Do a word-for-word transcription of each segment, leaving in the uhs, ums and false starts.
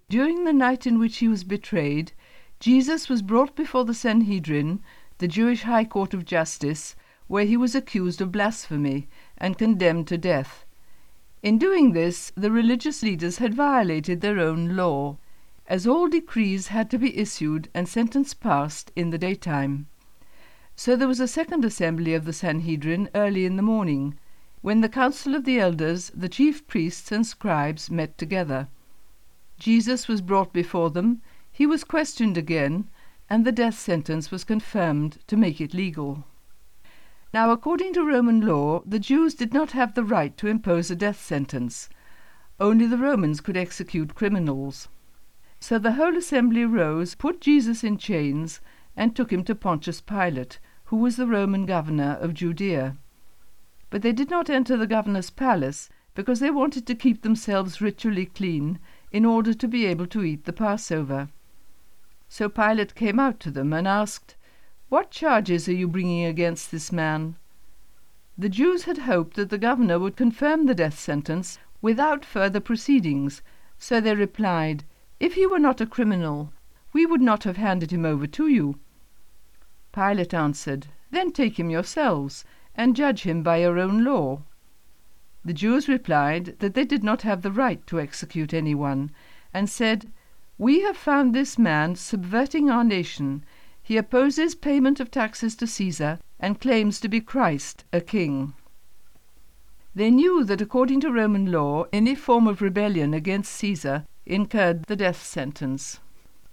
During the night in which he was betrayed, Jesus was brought before the Sanhedrin, the Jewish High Court of Justice, where he was accused of blasphemy and condemned to death. In doing this, the religious leaders had violated their own law, as all decrees had to be issued and sentence passed in the daytime. So there was a second assembly of the Sanhedrin early in the morning, when the council of the elders, the chief priests and scribes met together. Jesus was brought before them, he was questioned again, and the death sentence was confirmed to make it legal. Now, according to Roman law, the Jews did not have the right to impose a death sentence. Only the Romans could execute criminals. So the whole assembly rose, put Jesus in chains, and took him to Pontius Pilate, who was the Roman governor of Judea. But they did not enter the governor's palace, because they wanted to keep themselves ritually clean, in order to be able to eat the Passover. So Pilate came out to them and asked, "What charges are you bringing against this man?" The Jews had hoped that the governor would confirm the death sentence without further proceedings, so they replied, "If he were not a criminal, we would not have handed him over to you." Pilate answered, "Then take him yourselves, and judge him by your own law." The Jews replied that they did not have the right to execute anyone, and said, "We have found this man subverting our nation. He opposes payment of taxes to Caesar, and claims to be Christ, a king." They knew that according to Roman law, any form of rebellion against Caesar incurred the death sentence.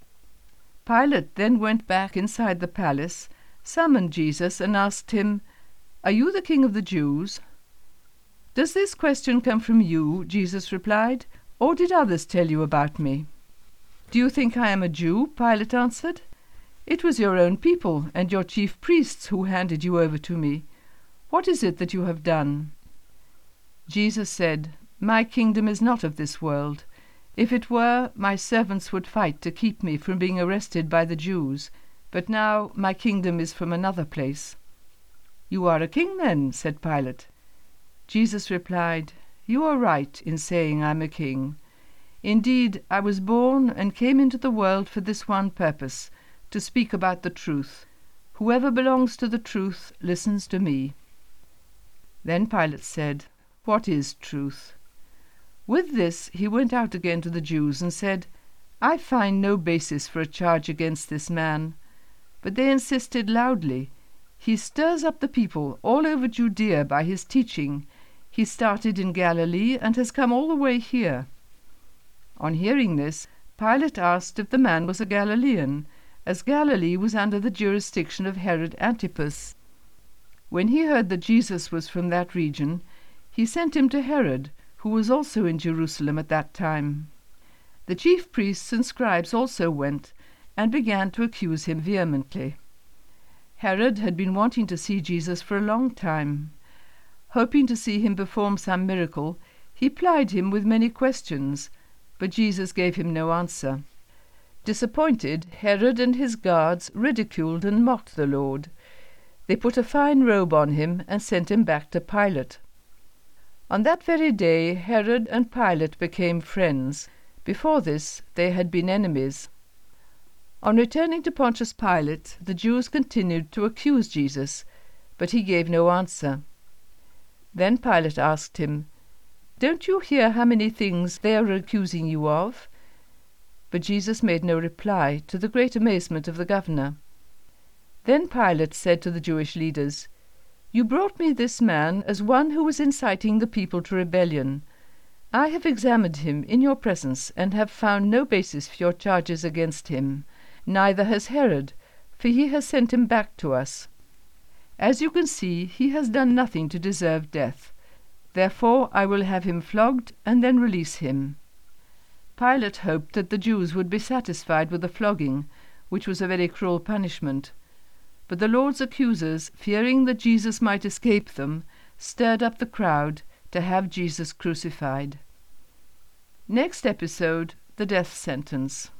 Pilate then went back inside the palace, summoned Jesus, and asked him, "Are you the king of the Jews?" "Does this question come from you?" Jesus replied, "or did others tell you about me?" "Do you think I am a Jew?" Pilate answered. "It was your own people and your chief priests who handed you over to me. What is it that you have done?" Jesus said, "My kingdom is not of this world. If it were, my servants would fight to keep me from being arrested by the Jews, but now my kingdom is from another place." "You are a king, then?" said Pilate. Jesus replied, "You are right in saying I am a king. Indeed, I was born and came into the world for this one purpose, to speak about the truth. Whoever belongs to the truth listens to me." Then Pilate said, "What is truth?" With this he went out again to the Jews and said, "I find no basis for a charge against this man." But they insisted loudly, "He stirs up the people all over Judea by his teaching. He started in Galilee and has come all the way here." On hearing this, Pilate asked if the man was a Galilean, as Galilee was under the jurisdiction of Herod Antipas. When he heard that Jesus was from that region, he sent him to Herod, who was also in Jerusalem at that time. The chief priests and scribes also went, and began to accuse him vehemently. Herod had been wanting to see Jesus for a long time. Hoping to see him perform some miracle, he plied him with many questions, but Jesus gave him no answer. Disappointed, Herod and his guards ridiculed and mocked the Lord. They put a fine robe on him and sent him back to Pilate. On that very day Herod and Pilate became friends. Before this they had been enemies. On returning to Pontius Pilate, the Jews continued to accuse Jesus, but he gave no answer. Then Pilate asked him, "Don't you hear how many things they are accusing you of?" But Jesus made no reply, to the great amazement of the governor. Then Pilate said to the Jewish leaders, "You brought me this man as one who was inciting the people to rebellion. I have examined him in your presence and have found no basis for your charges against him. Neither has Herod, for he has sent him back to us. As you can see, he has done nothing to deserve death. Therefore I will have him flogged and then release him." Pilate hoped that the Jews would be satisfied with the flogging, which was a very cruel punishment. But the Lord's accusers, fearing that Jesus might escape them, stirred up the crowd to have Jesus crucified. Next episode, the death sentence.